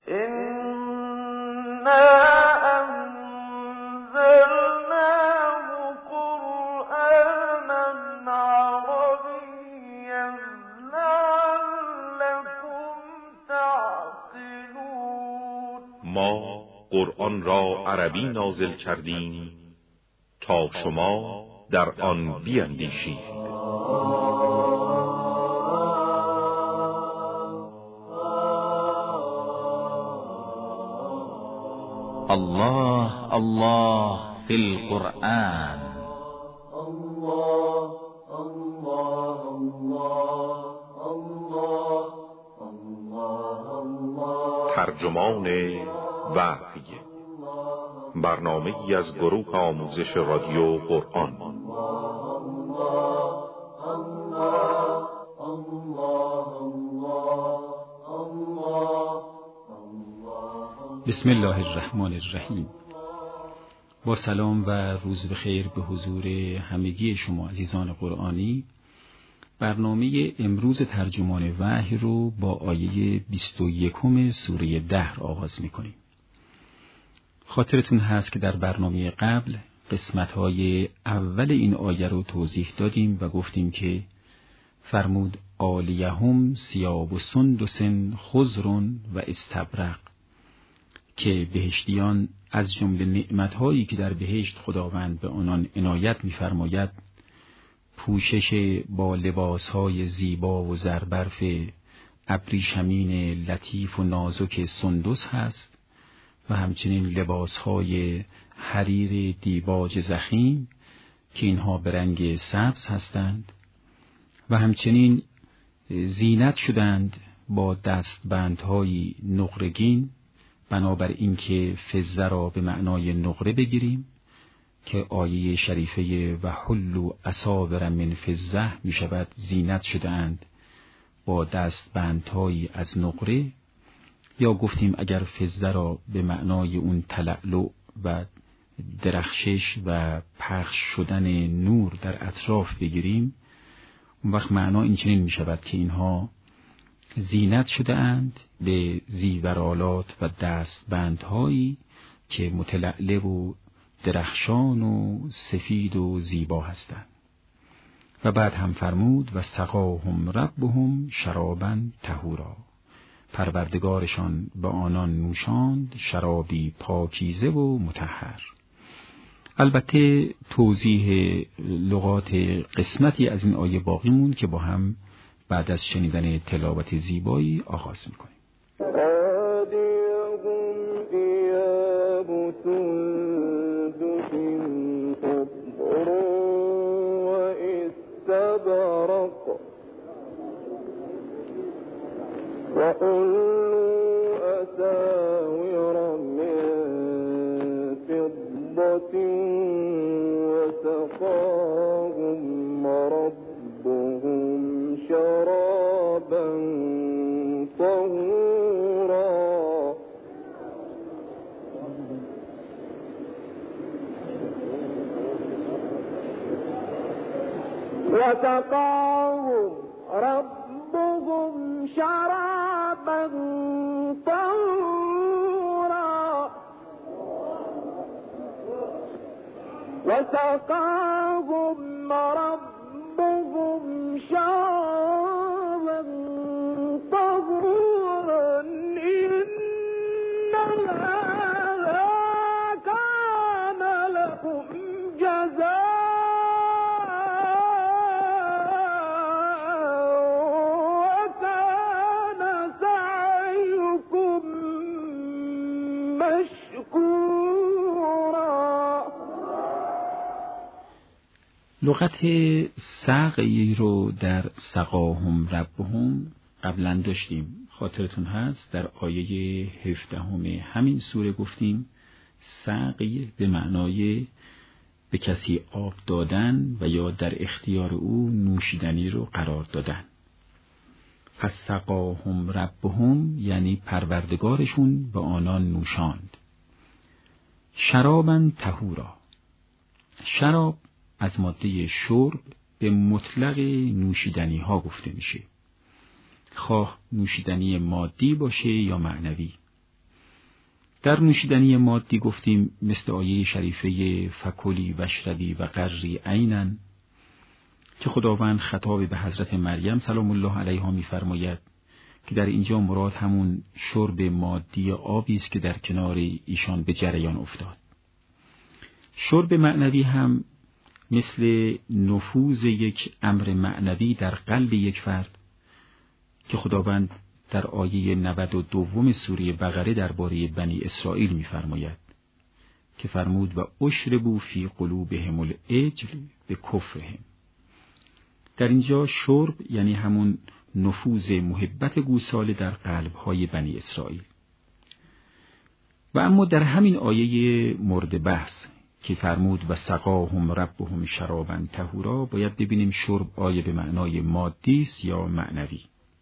ما قرآن را عربی نازل کردیم تا شما در آن بیندیشید. الله الله فی القرآن. الله الله الله الله. ترجمان وحی، برنامه‌ای از گروه آموزش رادیو قرآن. بسم الله الرحمن الرحیم. با سلام و روز بخیر به حضور همگی شما عزیزان قرآنی. برنامه امروز ترجمان وحی رو با آیه 21 سوره دهر آغاز می‌کنیم. خاطرتون هست که در برنامه قبل قسمت‌های اول این آیه رو توضیح دادیم و گفتیم که فرمود عالیهم ثیاب سندس خضر و استبرق، که بهشتیان از جمله نعمت‌هایی که در بهشت خداوند به آنان عنایت می‌فرماید پوشش با لباس‌های زیبا و زربرف ابریشمین لطیف و نازک سندس هست و همچنین لباس‌های حریر دیباج ضخیم که اینها به رنگ سبز هستند و همچنین زینت شدند با دستبندهای نقرگین، بنابر اینکه فضه را به معنای نقره بگیریم که آیه شریفه و حلوا اساور من فضه می شود زینت شدند با دستبندهایی از نقره، یا گفتیم اگر فضه را به معنای اون تلألؤ و درخشش و پخش شدن نور در اطراف بگیریم، اون وقت معنا این چنین می شود که اینها زینت شده اند به زیورآلات و دستبندهایی که متلألؤ و درخشان و سفید و زیبا هستند. و بعد هم فرمود و سقاهم ربهم شرابا طهورا، پروردگارشان به آنان نوشاند شرابی پاکیزه و مطهر. البته توضیح لغات قسمتی از این آیه باقی موند که با هم بعد از شنیدن تلاوت زیبایی آغاز می‌کنیم. وسقاهم ربهم شرابا طهورا وسقاهم ربهم شرابا طهورا إن هذا كان لكم جزاء لغت سقی رو در سقاهم ربهم قبلا داشتیم. خاطرتون هست در آیه 17 همین سوره گفتیم سقی به معنای به کسی آب دادن و یا در اختیار او نوشیدنی رو قرار دادن. پس سقاهم ربهم یعنی پروردگارشون به آنان نوشاند. شرابا طهورا، شراب از ماده شرب به مطلق نوشیدنی ها گفته میشه، خواه نوشیدنی مادی باشه یا معنوی. در نوشیدنی مادی گفتیم مثل آیه شریفه فکلی واشربی و قری عیناً که خداوند خطاب به حضرت مریم سلام الله علیها می‌فرماید که در اینجا مراد همون شرب مادی آبی است که در کنار ایشان به جریان افتاد. شرب معنوی هم مثل نفوذ یک امر معنوی در قلب یک فرد که خداوند در آیه 92 سوره بقره درباره بنی اسرائیل می‌فرماید که فرمود و اشربوا فی قلوبهم العجل بکفرهم. در اینجا شرب یعنی همون نفوذ محبت گوساله در قلب‌های بنی اسرائیل. و اما در همین آیه مورد بحث که فرمود و سقاهم ربهم شرابا طهورا باید ببینیم شرب آیه به معنای مادی است یا معنوی.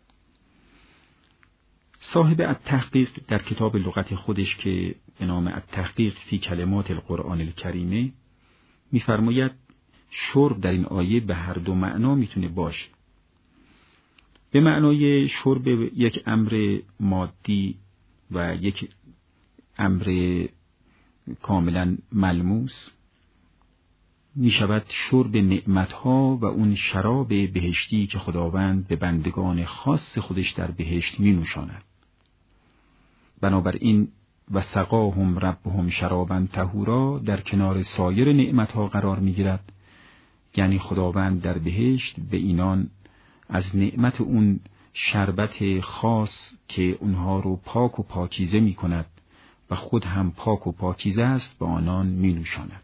صاحب التحقیق در کتاب لغت خودش که به نام التحقیق فی کلمات القرآن الکریمه می‌فرماید شرب در این آیه به هر دو معنا میتونه باشه. به معنای شرب یک امر مادی و یک امر کاملا ملموس می شود شرب نعمتها و اون شراب بهشتی که خداوند به بندگان خاص خودش در بهشت می نوشاند. بنابراین و سقاهم ربهم شرابا طهورا در کنار سایر نعمتها قرار می گیرد، یعنی خداوند در بهشت به اینان از نعمت اون شربت خاص که اونها رو پاک و پاکیزه می کند و خود هم پاک و پاکیزه است به آنان می نوشاند.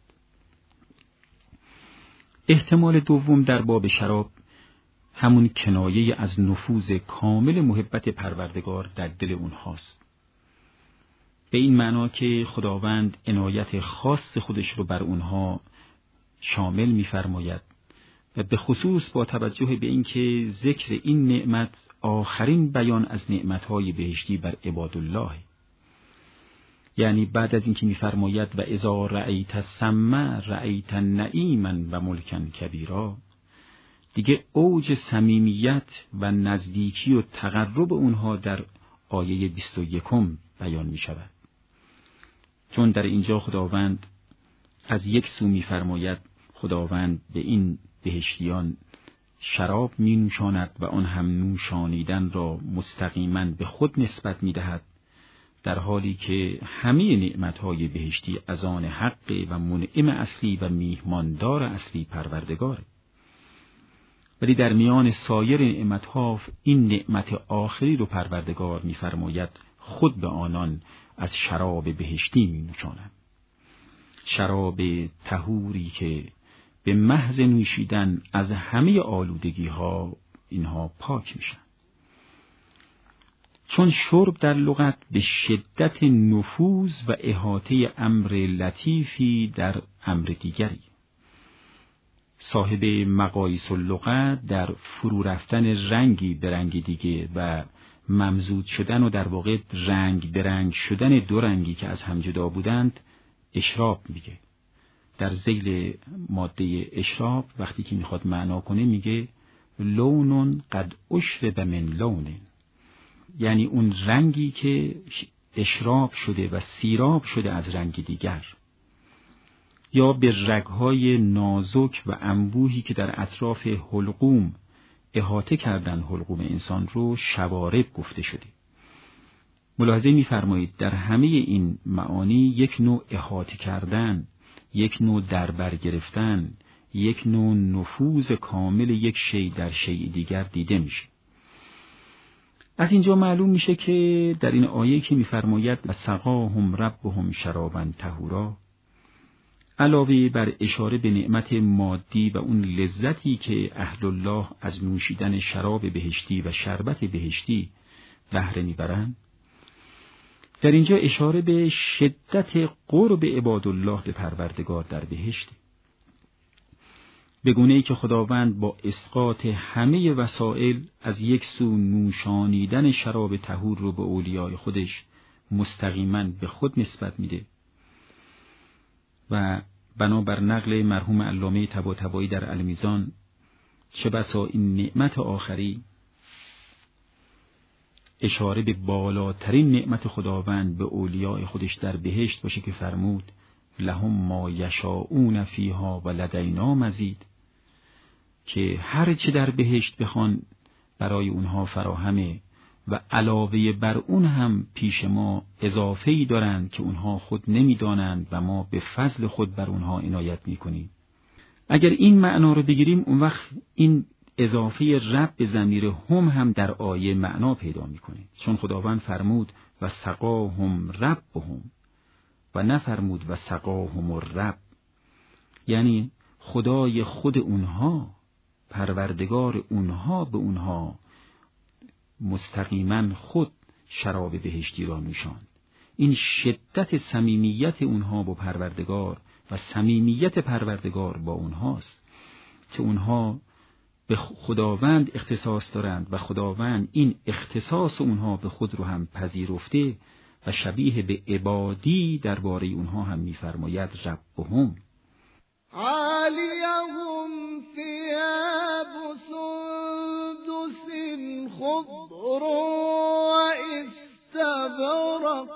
احتمال دوم در باب شراب همون کنایه از نفوذ کامل محبت پروردگار در دل اونهاست. به این معنا که خداوند عنایت خاص خودش رو بر اونها شامل می‌فرماید و به خصوص با توجه به اینکه ذکر این نعمت آخرین بیان از نعمت‌های بهشتی بر عبادالله، یعنی بعد از اینکه می‌فرماید و اذا رأیت الثم رأیت نعیما و ملکا کبیرا، دیگه اوج صمیمیت و نزدیکی و تقرب اونها در آیه 21 بیان می‌شود. چون در اینجا خداوند از یک سو می‌فرماید خداوند به این بهشتیان شراب می نوشاند و آن هم نوشانیدن را مستقیما به خود نسبت می دهد، در حالی که همه نعمتهای بهشتی از آن حق و منعم اصلی و میهماندار اصلی پروردگاره. ولی در میان سایر نعمتها این نعمت آخری رو پروردگار می فرماید خود به آنان از شراب بهشتی می نوشاند، شراب طهوری که به محض نوشیدن از همه آلودگی ها اینها پاک میشن. چون شرب در لغت به شدت نفوذ و احاطه امر لطیفی در امر دیگری. صاحب مقایس اللغت در فرو رفتن رنگی به رنگ دیگه و ممزوج شدن و در واقع رنگ به رنگ شدن دو رنگی که از هم جدا بودند اشراب میگه. در ذیل ماده اشراب وقتی که میخواد معنا کنه میگه لون قد اشرب من لون، یعنی اون رنگی که اشراب شده و سیراب شده از رنگ دیگر، یا به رگهای نازک و انبوهی که در اطراف حلقوم احاطه کردن حلقوم انسان رو شوارب گفته شده. ملاحظه می‌فرمایید در همه این معانی یک نوع احاطه کردن، یک نوع دربر گرفتن، یک نوع نفوذ کامل یک شی در شی دیگر دیده میشه. از اینجا معلوم میشه که در این آیه که می‌فرماید و سقاهم ربهم شرابا طهورا، علاوه بر اشاره به نعمت مادی و اون لذتی که اهل الله از نوشیدن شراب بهشتی و شربت بهشتی بهره میبرند، در اینجا اشاره به شدت قرب عبادالله به پروردگار در بهشت، به گونه‌ای که خداوند با اسقاط همه وسائل از یک سو نوشانیدن شراب طهور رو به اولیای خودش مستقیما به خود نسبت میده و بنابر نقل مرحوم علامه طباطبایی در المیزان چه بسا این نعمت آخری اشاره به بالاترین نعمت خداوند به اولیاء خودش در بهشت باشه که فرمود لهم ما یشاءون فیها و لدینا مزید، که هر چه در بهشت بخوان برای اونها فراهمه و علاوه بر اون هم پیش ما اضافه‌ای دارند که اونها خود نمیدانند و ما به فضل خود بر اونها عنایت میکنیم. اگر این معنا رو بگیریم، اون وقت این اضافه رب به ضمیر هم در آیه معنا پیدا میکنه، چون خداوند فرمود و سقاهم ربهم و نفرمود و سقاهم الرب، یعنی خدای خود اونها، پروردگار اونها به اونها مستقیما خود شراب بهشتی را نوشاند. این شدت صمیمیت اونها با پروردگار و صمیمیت پروردگار با اونهاست که اونها به خداوند اختصاص دارند و خداوند این اختصاص اونها به خود رو هم پذیرفته و شبیه به عبادی درباره اونها هم می‌فرماید ربهم. عالیهم ثیاب سندس خضر و استبرق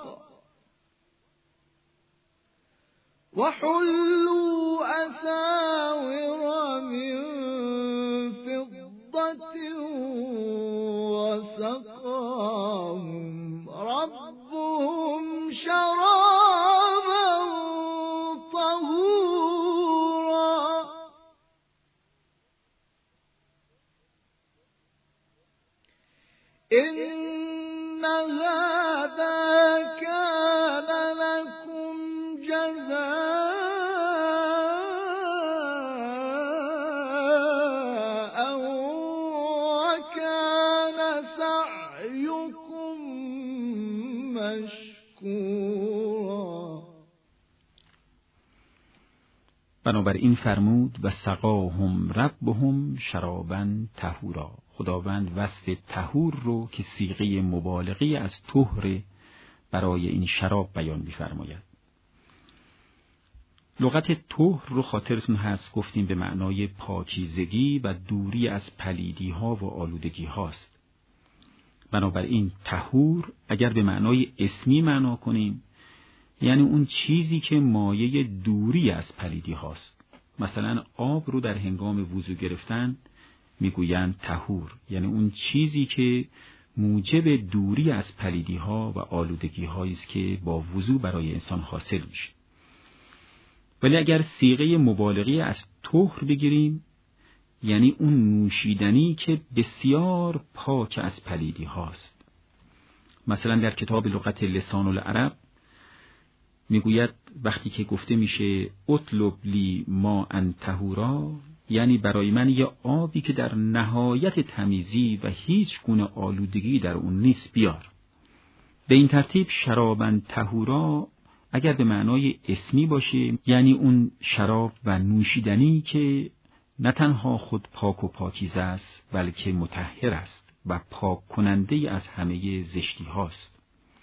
و حلوا اساور من فضة و سقاهم ربهم شرابا طهورا. إن هذا كان لكم جزاء وكان سعيكم مشكورا. بنابراین فرمود و سقاهم ربهم شرابا طهورا. خداوند وصف طهور رو که صیغه مبالغه از طهر برای این شراب بیان می‌فرماید. لغت طهر رو خاطرتون هست گفتیم به معنای پاکیزگی و دوری از پلیدی ها و آلودگی هاست. بنابراین طهور اگر به معنای اسمی معنا کنیم، یعنی اون چیزی که مایه دوری از پلیدی هاست. مثلا آب رو در هنگام وضو گرفتن میگویند طهور، یعنی اون چیزی که موجب دوری از پلیدی ها و آلودگی هایی است که با وضو برای انسان حاصل میشه. ولی اگر صیغه مبالغه از طهر بگیریم، یعنی اون نوشیدنی که بسیار پاک از پلیدی هاست. مثلا در کتاب لغت لسان العرب میگوید وقتی که گفته میشه اطلب لی ماء طهورا، یعنی برای من یه آبی که در نهایت تمیزی و هیچ گونه آلودگی در اون نیست بیار. به این ترتیب شرابا طهورا اگر به معنای اسمی باشه، یعنی اون شراب و نوشیدنی که نه تنها خود پاک و پاکیزه است بلکه مطهر است و پاک کننده از همه زشتی هاست.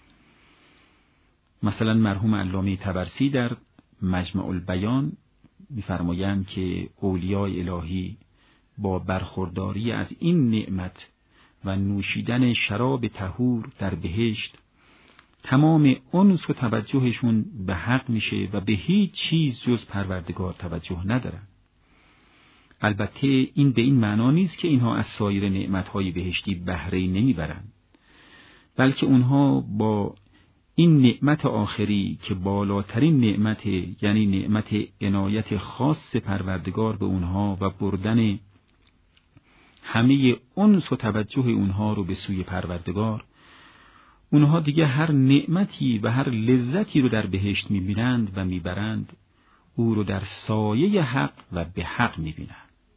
مثلا مرحوم علامه طبرسی در مجمع البیان می‌فرمایند که اولیاء الهی با برخورداری از این نعمت و نوشیدن شراب طهور در بهشت تمام انس و توجهشون به حق میشه و به هیچ چیز جز پروردگار توجه ندارن. البته این به این معنا نیست که اینها از سایر نعمت‌های بهشتی بهره نمیبرن، بلکه اونها با این نعمت آخری که بالاترین نعمت، یعنی نعمت عنایت خاص پروردگار به اونها و بردن همه انس و توجه اونها رو به سوی پروردگار، اونها دیگه هر نعمتی و هر لذتی رو در بهشت میبینند و میبرند او رو در سایه حق و به حق میبینند.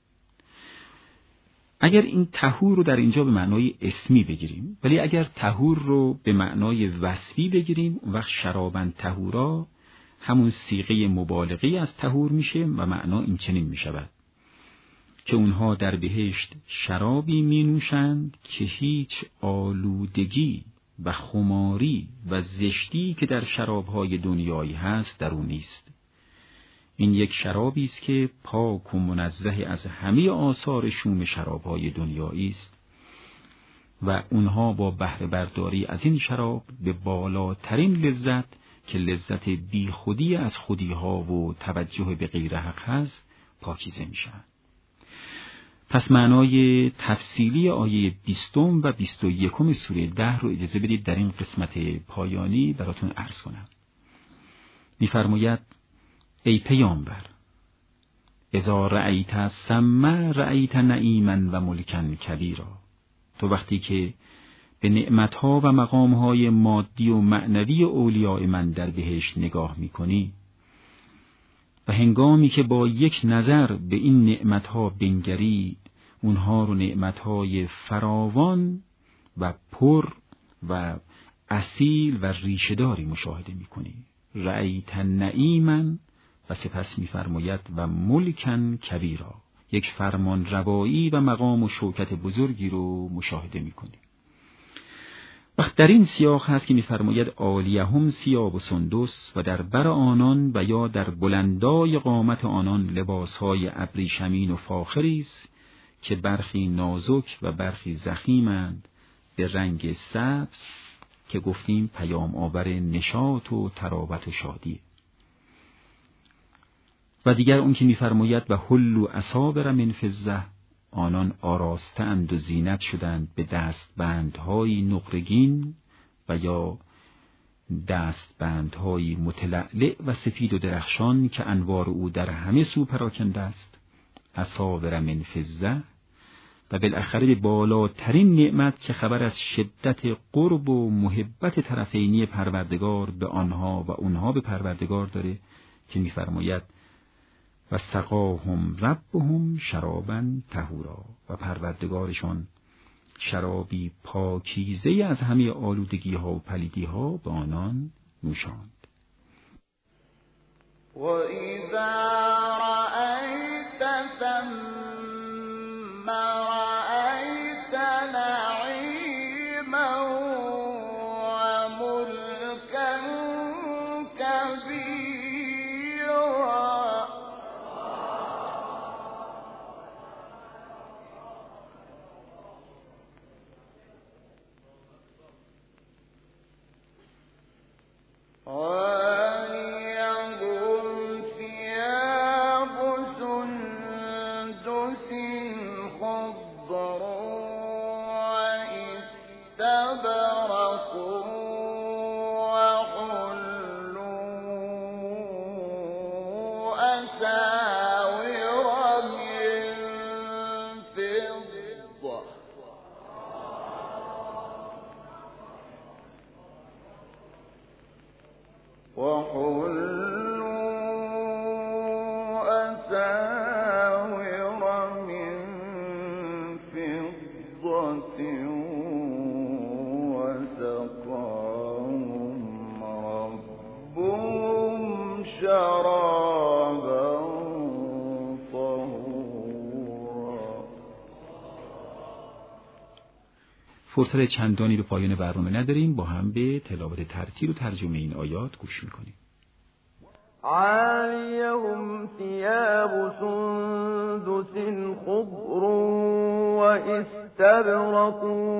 اگر این طهور رو در اینجا به معنای اسمی بگیریم، ولی اگر طهور رو به معنای وصفی بگیریم، وقت شرابن طهورا همون صیغه مبالغه از طهور میشه و معنا این چنین میشود که اونها در بهشت شرابی می نوشند که هیچ آلودگی و خماری و زشتی که در شرابهای دنیایی هست در اون نیست. این یک شرابی است که پاک و منزه از همه آثار شوم شرابهای دنیایی است و اونها با بهره برداری از این شراب به بالاترین لذت که لذت بی خودی از خودیها و توجه به غیر حق هست پاکیزه میشن. پس معنای تفصیلی آیه 20 و 21 سوره 10 رو اجازه بدید در این قسمت پایانی براتون عرض کنم. می‌فرماید ای پیامبر اذا رأیت ثم رأیت نعیما و ملکا کبیرا، تو وقتی که به نعمتها و مقامهای مادی و معنوی اولیاء من در بهشت نگاه می‌کنی و هنگامی که با یک نظر به این نعمتها بنگری، اونها رو نعمتهای فراوان و پر و اصیل و ریشه‌داری مشاهده می‌کنی. رأیت نعیما و سپس می‌فرماید و ملکا کبیرا، یک فرمان روایی و مقام و شوکت بزرگی رو مشاهده می‌کنی. وقت در این سیاق هست که می‌فرماید عالیهم ثیاب سندس و در بر آنان و یا در بلندای قامت آنان لباسهای ابریشمین و فاخری است که برخی نازک و برخی ضخیمند به رنگ سبز که گفتیم پیام آور نشاط و تراوت و شادی. و دیگر اون که می‌فرماید و حلوا اساور من فضة، آنان آراسته‌اند و زینت شدند به دستبندهای نقرگین و یا دستبندهای متلألئ و سفید و درخشان که انوار او در همه سو پراکنده است. اساور من فضة و بالاخره به بالاترین نعمت که خبر از شدت قرب و محبت طرفینی پروردگار به آنها و اونها به پروردگار داره که می‌فرماید و سقاهم ربهم شرابا طهورا، و پروردگارشان شرابی پاکیزه از همه آلودگی ها و پلیدی ها به آنان نوشاند. و اذا رأیت ثم رأیت نعیما و ملکا کبیرا. عاليهم ثياب سندس خضر واستبرق وحلوا أساور من فضة وسقاهم ربهم شرابا طهورا. فرصت چندانی به پایان برنامه نداریم، با هم به تلاوت ترتیل و ترجمه این آیات گوش میکنیم. عاليهم ثياب سندس خضر واستبرق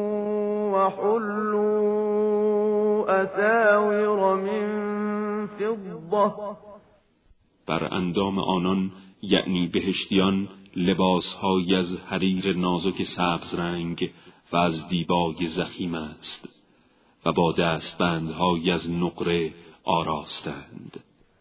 وحلوا أساور من فضة. بر اندام آنان یعنی بهشتیان لباس‌های از حریر نازک سبز رنگ و از دیبای ضخیم است و با دستبندهای از نقره آراستند.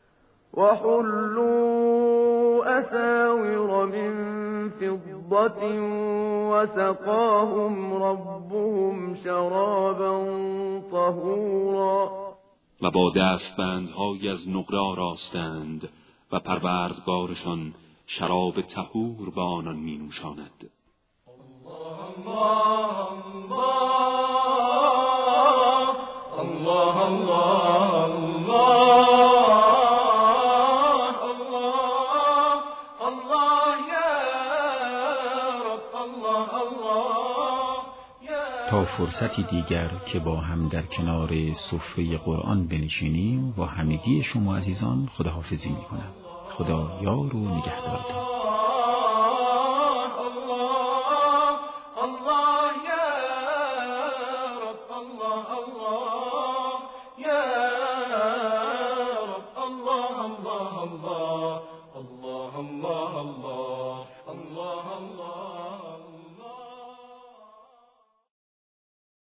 وحلوا أساور من فضة وسقاهم ربهم شرابا طهورا. و با دستبندهای از نقره آراستند و پروردگارشان شراب طهور به آنان می نوشاند. الله الله الله تا فرصتی دیگر که با هم در کنار سفره قرآن بنشینیم، با همگی شما عزیزان خداحافظی میکنم. خدا یار و نگهدارتان. الله الله الله الله